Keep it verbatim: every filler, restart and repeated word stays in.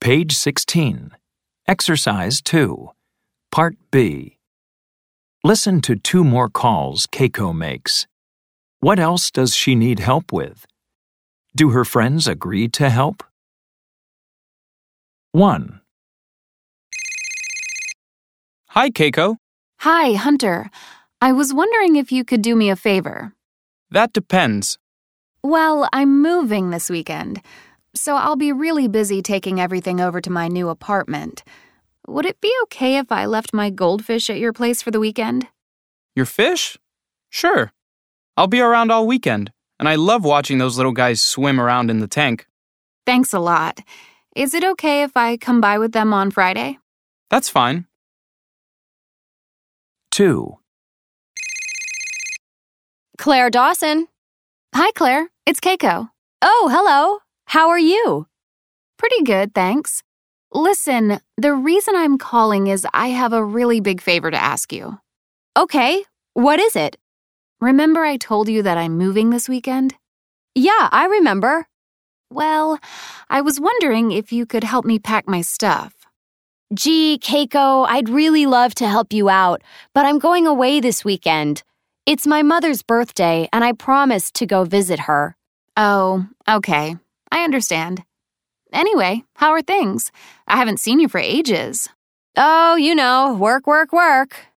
Page sixteen. Exercise two. Part B. Listen to two more calls Keiko makes. What else does she need help with? Do her friends agree to help? one. Hi, Keiko. Hi, Hunter. I was wondering if you could do me a favor. That depends. Well, I'm moving this weekend, so I'll be really busy taking everything over to my new apartment. Would it be okay if I left my goldfish at your place for the weekend? Your fish? Sure. I'll be around all weekend, and I love watching those little guys swim around in the tank. Thanks a lot. Is it okay if I come by with them on Friday? That's fine. two. Claire Dawson. Hi, Claire. It's Keiko. Oh, hello. How are you? Pretty good, thanks. Listen, the reason I'm calling is I have a really big favor to ask you. Okay, what is it? Remember I told you that I'm moving this weekend? Yeah, I remember. Well, I was wondering if you could help me pack my stuff. Gee, Keiko, I'd really love to help you out, but I'm going away this weekend. It's my mother's birthday, and I promised to go visit her. Oh, okay. I understand. Anyway, how are things? I haven't seen you for ages. Oh, you know, work, work, work.